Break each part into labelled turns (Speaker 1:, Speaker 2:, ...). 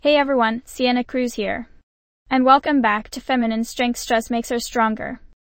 Speaker 1: Hey everyone, Sienna Cruz here. And welcome back to Feminine Strength Stress Makes Her Stronger.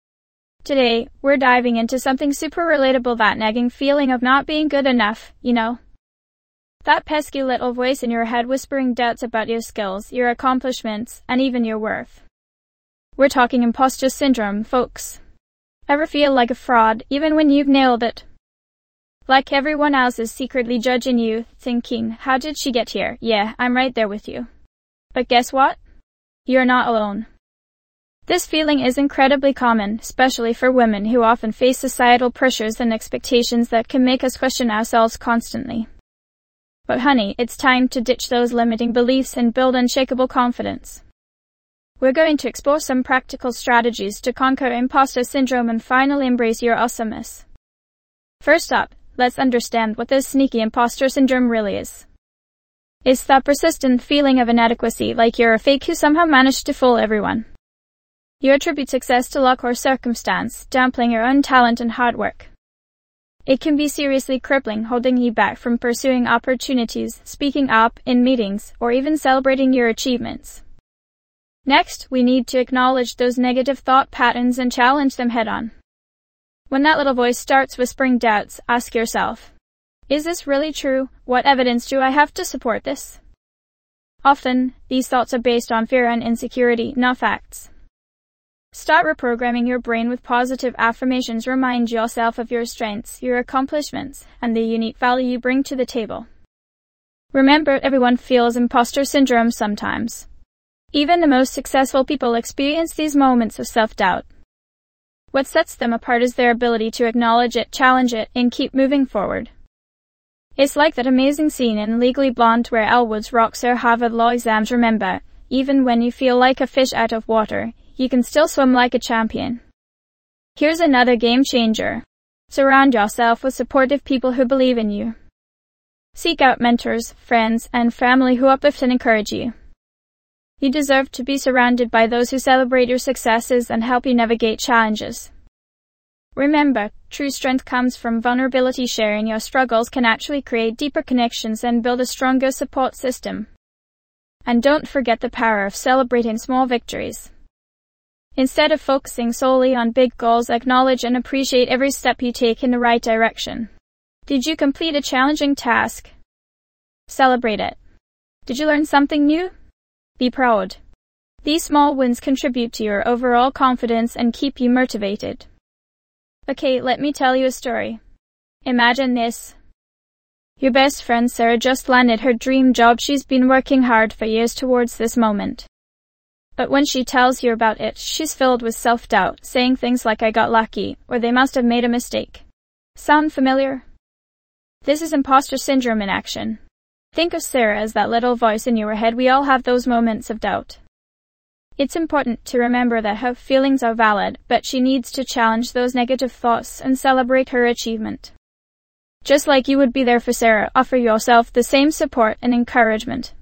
Speaker 1: Today, we're diving into something super relatable, that nagging feeling of not being good enough, you know? That pesky little voice in your head whispering doubts about your skills, your accomplishments, and even your worth. We're talking imposter syndrome, folks. Ever feel like a fraud, even when you've nailed it? Like everyone else is secretly judging you, thinking, how did she get here? Yeah, I'm right there with you. But guess what? You're not alone. This feeling is incredibly common, especially for women who often face societal pressures and expectations that can make us question ourselves constantly. But honey, it's time to ditch those limiting beliefs and build unshakable confidence. We're going to explore some practical strategies to conquer imposter syndrome and finally embrace your awesomeness. First up, let's understand what this sneaky imposter syndrome really is. It's that persistent feeling of inadequacy, like you're a fake who somehow managed to fool everyone. You attribute success to luck or circumstance, downplaying your own talent and hard work. It can be seriously crippling, holding you back from pursuing opportunities, speaking up in meetings, or even celebrating your achievements. Next, we need to acknowledge those negative thought patterns and challenge them head-on. When that little voice starts whispering doubts, ask yourself, is this really true? What evidence do I have to support this? Often, these thoughts are based on fear and insecurity, not facts. Start reprogramming your brain with positive affirmations. Remind yourself of your strengths, your accomplishments, and the unique value you bring to the table. Remember, everyone feels imposter syndrome sometimes. Even the most successful people experience these moments of self-doubt. What sets them apart is their ability to acknowledge it, challenge it, and keep moving forward. It's like that amazing scene in Legally Blonde where Elle Woods rocks her Harvard law exams. Remember, even when you feel like a fish out of water, you can still swim like a champion. Here's another game changer. Surround yourself with supportive people who believe in you. Seek out mentors, friends, and family who uplift and encourage you. You deserve to be surrounded by those who celebrate your successes and help you navigate challenges. Remember, true strength comes from vulnerability. Sharing your struggles can actually create deeper connections and build a stronger support system. And don't forget the power of celebrating small victories. Instead of focusing solely on big goals, acknowledge and appreciate every step you take in the right direction. Did you complete a challenging task? Celebrate it. Did you learn something new? Be proud. These small wins contribute to your overall confidence and keep you motivated. Okay, let me tell you a story. Imagine this. Your best friend Sarah just landed her dream job. She's been working hard for years towards this moment. But when she tells you about it, she's filled with self-doubt, saying things like, I got lucky, or they must have made a mistake. Sound familiar? This is imposter syndrome in action. Think of Sarah as that little voice in your head. We all have those moments of doubt. It's important to remember that her feelings are valid, but she needs to challenge those negative thoughts and celebrate her achievement. Just like you would be there for Sarah, offer yourself the same support and encouragement.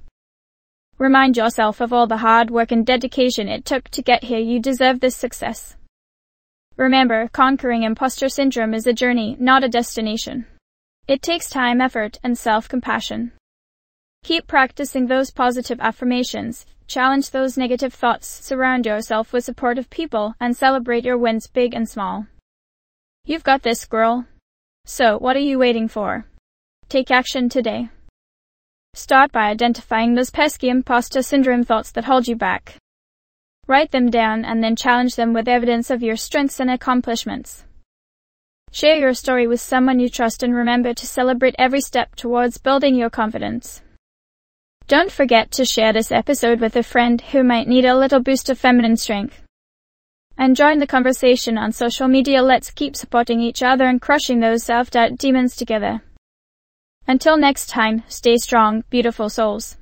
Speaker 1: Remind yourself of all the hard work and dedication it took to get here. You deserve this success. Remember, conquering imposter syndrome is a journey, not a destination. It takes time, effort, and self-compassion. Keep practicing those positive affirmations, challenge those negative thoughts, surround yourself with supportive people, and celebrate your wins, big and small. You've got this, girl. So, what are you waiting for? Take action today. Start by identifying those pesky imposter syndrome thoughts that hold you back. Write them down and then challenge them with evidence of your strengths and accomplishments. Share your story with someone you trust and remember to celebrate every step towards building your confidence. Don't forget to share this episode with a friend who might need a little boost of feminine strength. And join the conversation on social media. Let's keep supporting each other and crushing those self-doubt demons together. Until next time, stay strong, beautiful souls.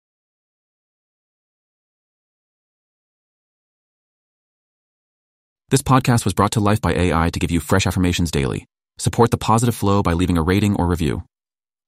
Speaker 2: This podcast was brought to life by AI to give you fresh affirmations daily. Support the positive flow by leaving a rating or review.